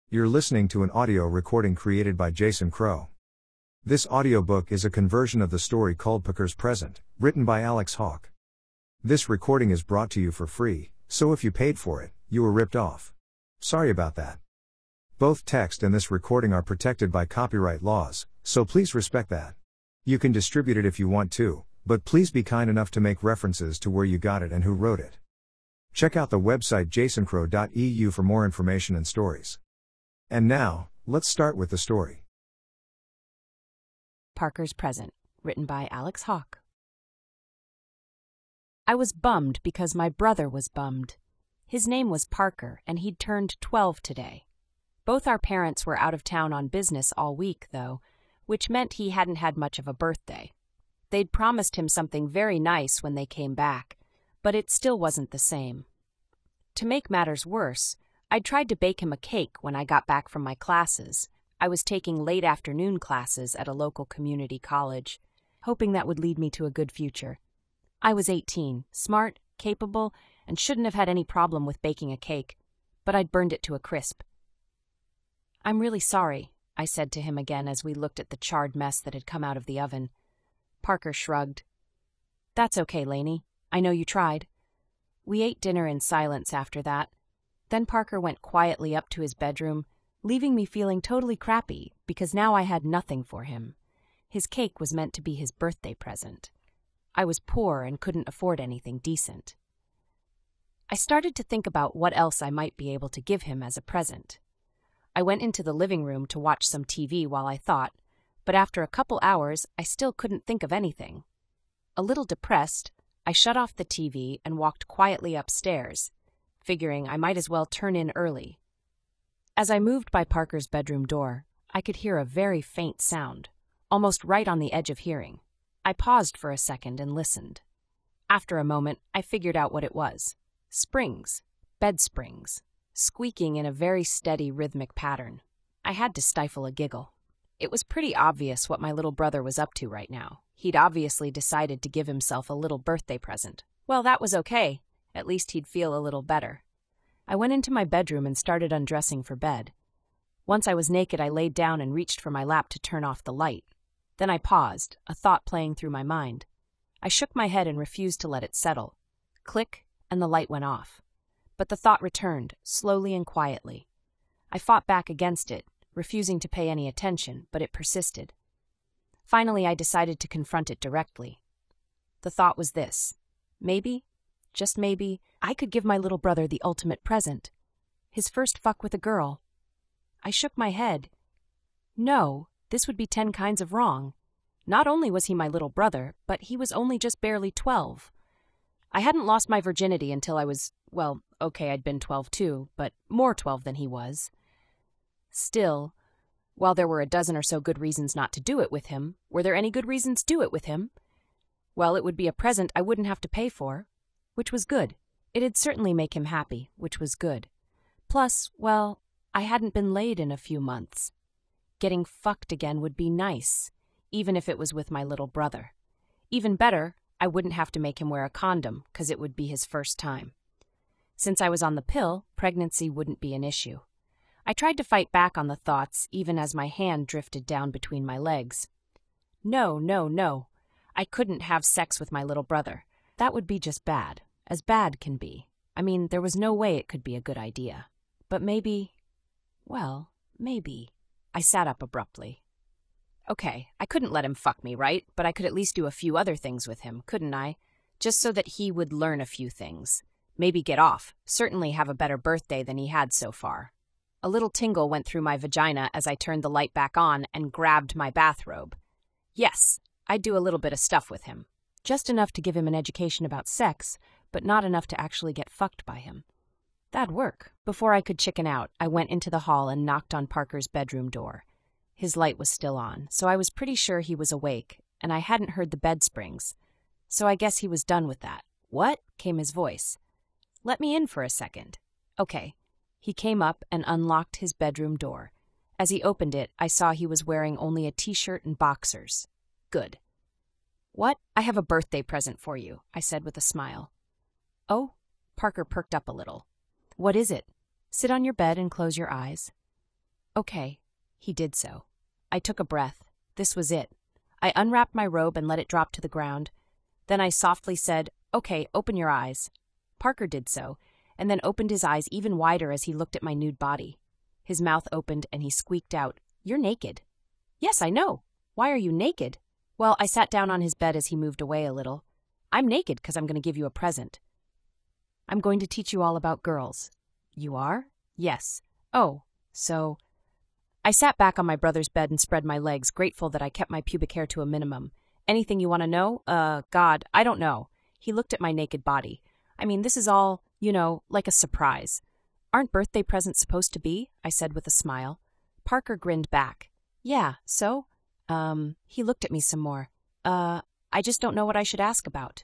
You're listening to an audio recording created by Jason Crow. This audiobook is a conversion of the story called Parker's Present, written by Alex Hawke. This recording is brought to you for free, so if you paid for it, you were ripped off. Sorry about that. Both text and this recording are protected by copyright laws, so please respect that. You can distribute it if you want to, but please be kind enough to make references to where you got it and who wrote it. Check out the website jasoncrow.eu for more information and stories. And now, let's start with the story. Parker's Present, written by Alex Hawke. I was bummed because my brother was bummed. His name was Parker, and he'd turned 12 today. Both our parents were out of town on business all week, though, which meant he hadn't had much of a birthday. They'd promised him something very nice when they came back, but it still wasn't the same. To make matters worse, I'd tried to bake him a cake when I got back from my classes. I was taking late afternoon classes at a local community college, hoping that would lead me to a good future. I was 18, smart, capable, and shouldn't have had any problem with baking a cake, but I'd burned it to a crisp. "I'm really sorry," I said to him again as we looked at the charred mess that had come out of the oven. Parker shrugged. "That's okay, Lainey. I know you tried." We ate dinner in silence after that. Then Parker went quietly up to his bedroom, leaving me feeling totally crappy because now I had nothing for him. His cake was meant to be his birthday present. I was poor and couldn't afford anything decent. I started to think about what else I might be able to give him as a present. I went into the living room to watch some TV while I thought, but after a couple hours, I still couldn't think of anything. A little depressed, I shut off the TV and walked quietly upstairs, figuring I might as well turn in early. As I moved by Parker's bedroom door, I could hear a very faint sound, almost right on the edge of hearing. I paused for a second and listened. After a moment, I figured out what it was. Springs, bed springs, squeaking in a very steady rhythmic pattern. I had to stifle a giggle. It was pretty obvious what my little brother was up to right now. He'd obviously decided to give himself a little birthday present. Well, that was okay. At least he'd feel a little better. I went into my bedroom and started undressing for bed. Once I was naked, I laid down and reached for my lap to turn off the light. Then I paused, a thought playing through my mind. I shook my head and refused to let it settle. Click, and the light went off. But the thought returned, slowly and quietly. I fought back against it, refusing to pay any attention, but it persisted. Finally, I decided to confront it directly. The thought was this: maybe, just maybe, I could give my little brother the ultimate present. His first fuck with a girl. I shook my head. No, this would be 10 kinds of wrong. Not only was he my little brother, but he was only just barely 12. I hadn't lost my virginity until I was, well, okay, I'd been 12 too, but more 12 than he was. Still, while there were a dozen or so good reasons not to do it with him, were there any good reasons to do it with him? Well, it would be a present I wouldn't have to pay for, which was good. It'd certainly make him happy, which was good. Plus, well, I hadn't been laid in a few months. Getting fucked again would be nice, even if it was with my little brother. Even better, I wouldn't have to make him wear a condom, 'cause it would be his first time. Since I was on the pill, pregnancy wouldn't be an issue. I tried to fight back on the thoughts, even as my hand drifted down between my legs. No, no, no. I couldn't have sex with my little brother. That would be just bad, as bad can be. I mean, there was no way it could be a good idea. But maybe, well, maybe. I sat up abruptly. Okay, I couldn't let him fuck me, right? But I could at least do a few other things with him, couldn't I? Just so that he would learn a few things. Maybe get off, certainly have a better birthday than he had so far. A little tingle went through my vagina as I turned the light back on and grabbed my bathrobe. Yes, I'd do a little bit of stuff with him. Just enough to give him an education about sex, but not enough to actually get fucked by him. That'd work. Before I could chicken out, I went into the hall and knocked on Parker's bedroom door. His light was still on, so I was pretty sure he was awake, and I hadn't heard the bed springs. So I guess he was done with that. "What?" came his voice. "Let me in for a second." "Okay." He came up and unlocked his bedroom door. As he opened it, I saw he was wearing only a t-shirt and boxers. Good. "What? I have a birthday present for you," I said with a smile. "Oh?" Parker perked up a little. "What is it?" "Sit on your bed and close your eyes." Okay. He did so. I took a breath. This was it. I unwrapped my robe and let it drop to the ground. Then I softly said, "Okay, open your eyes." Parker did so, and then opened his eyes even wider as he looked at my nude body. His mouth opened and he squeaked out, "You're naked." "Yes, I know. Why are you naked?" Well, I sat down on his bed as he moved away a little. "I'm naked because I'm going to give you a present. I'm going to teach you all about girls." "You are?" "Yes." "Oh, so..." I sat back on my brother's bed and spread my legs, grateful that I kept my pubic hair to a minimum. "Anything you want to know?" God, I don't know." He looked at my naked body. "I mean, this is all, like a surprise." "Aren't birthday presents supposed to be?" I said with a smile. Parker grinned back. "Yeah, so?" He looked at me some more. I just don't know what I should ask about."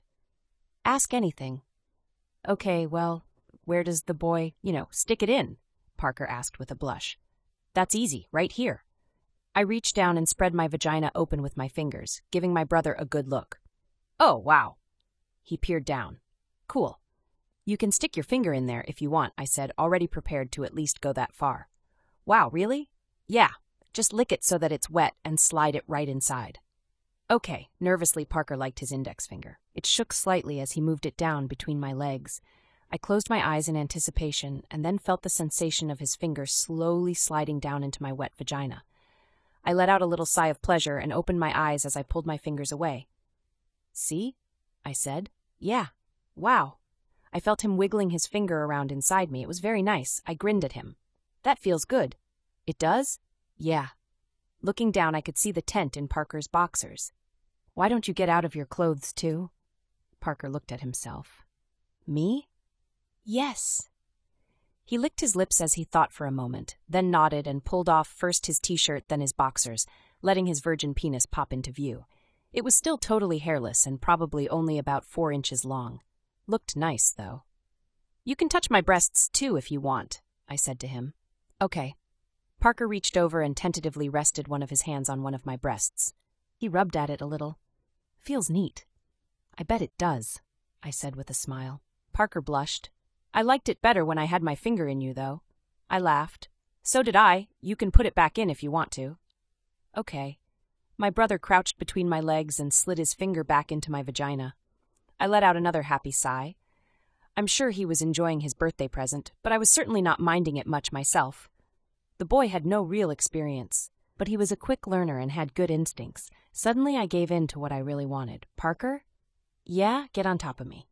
"Ask anything." "Okay, well, where does the boy, stick it in?" Parker asked with a blush. "That's easy, right here." I reached down and spread my vagina open with my fingers, giving my brother a good look. "Oh, wow." He peered down. "Cool. You can stick your finger in there if you want," I said, already prepared to at least go that far. "Wow, really?" "Yeah. Just lick it so that it's wet and slide it right inside." "Okay." Nervously, Parker liked his index finger. It shook slightly as he moved it down between my legs. I closed my eyes in anticipation and then felt the sensation of his finger slowly sliding down into my wet vagina. I let out a little sigh of pleasure and opened my eyes as I pulled my fingers away. "See?" I said. "Yeah. Wow." I felt him wiggling his finger around inside me. It was very nice. I grinned at him. "That feels good." "It does?" "Yeah." Looking down, I could see the tent in Parker's boxers. "Why don't you get out of your clothes, too?" Parker looked at himself. "Me?" "Yes." He licked his lips as he thought for a moment, then nodded and pulled off first his t-shirt, then his boxers, letting his virgin penis pop into view. It was still totally hairless and probably only about 4 inches long. Looked nice, though. "You can touch my breasts, too, if you want," I said to him. "Okay." Parker reached over and tentatively rested one of his hands on one of my breasts. He rubbed at it a little. "Feels neat." "I bet it does," I said with a smile. Parker blushed. "I liked it better when I had my finger in you, though." I laughed. "So did I. You can put it back in if you want to." "Okay." My brother crouched between my legs and slid his finger back into my vagina. I let out another happy sigh. I'm sure he was enjoying his birthday present, but I was certainly not minding it much myself. The boy had no real experience, but he was a quick learner and had good instincts. Suddenly I gave in to what I really wanted. "Parker?" "Yeah, get on top of me."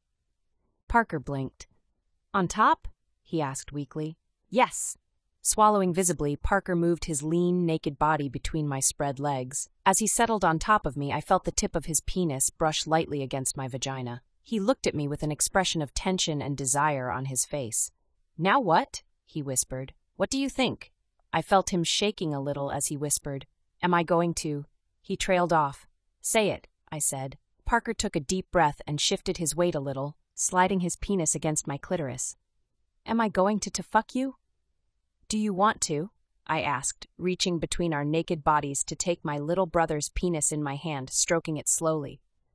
Parker blinked. "On top?" he asked weakly. "Yes." Swallowing visibly, Parker moved his lean, naked body between my spread legs. As he settled on top of me, I felt the tip of his penis brush lightly against my vagina. He looked at me with an expression of tension and desire on his face. "Now what?" he whispered. "What do you think?" I felt him shaking a little as he whispered, "Am I going to..." He trailed off. "Say it," I said. Parker took a deep breath and shifted his weight a little, sliding his penis against my clitoris. "Am I going to fuck you?" "Do you want to?" I asked, reaching between our naked bodies to take my little brother's penis in my hand, stroking it slowly.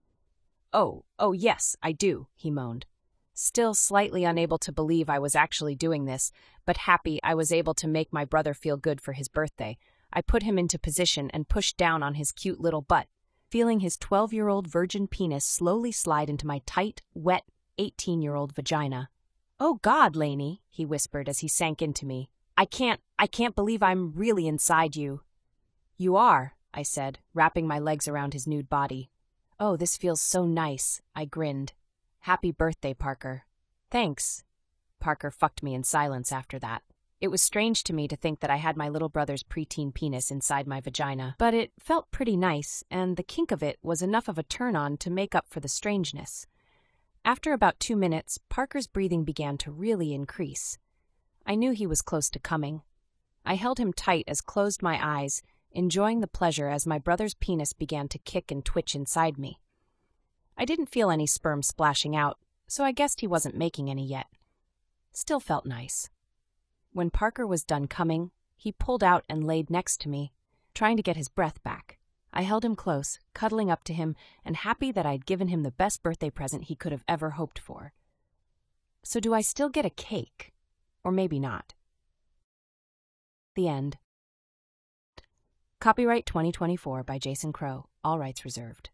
Oh, yes, I do," he moaned. Still slightly unable to believe I was actually doing this, but happy I was able to make my brother feel good for his birthday, I put him into position and pushed down on his cute little butt, feeling his 12-year-old virgin penis slowly slide into my tight, wet 18-year-old vagina. "Oh God, Lainey," he whispered as he sank into me. I can't believe I'm really inside you." "You are," I said, wrapping my legs around his nude body. "Oh, this feels so nice," I grinned. "Happy birthday, Parker." "Thanks." Parker fucked me in silence after that. It was strange to me to think that I had my little brother's preteen penis inside my vagina, but it felt pretty nice, and the kink of it was enough of a turn-on to make up for the strangeness. After about 2 minutes, Parker's breathing began to really increase. I knew he was close to coming. I held him tight as closed my eyes, enjoying the pleasure as my brother's penis began to kick and twitch inside me. I didn't feel any sperm splashing out, so I guessed he wasn't making any yet. Still felt nice. When Parker was done coming, he pulled out and laid next to me, trying to get his breath back. I held him close, cuddling up to him, and happy that I'd given him the best birthday present he could have ever hoped for. So do I still get a cake? Or maybe not. The end. Copyright 2024 by Jason Crow, all rights reserved.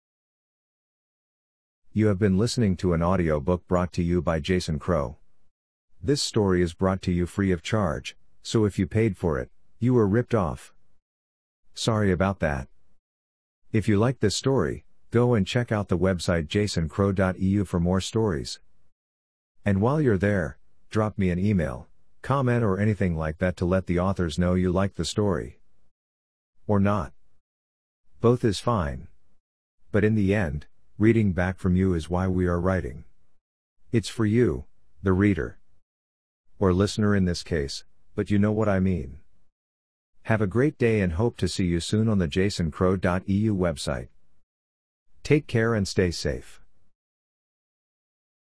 You have been listening to an audiobook brought to you by Jason Crow. This story is brought to you free of charge, so if you paid for it, you were ripped off. Sorry about that. If you like this story, go and check out the website jasoncrow.eu for more stories. And while you're there, drop me an email, comment or anything like that to let the authors know you like the story. Or not. Both is fine. But in the end, reading back from you is why we are writing. It's for you, the reader. Or listener in this case, but you know what I mean. Have a great day and hope to see you soon on the jasoncrow.eu website. Take care and stay safe.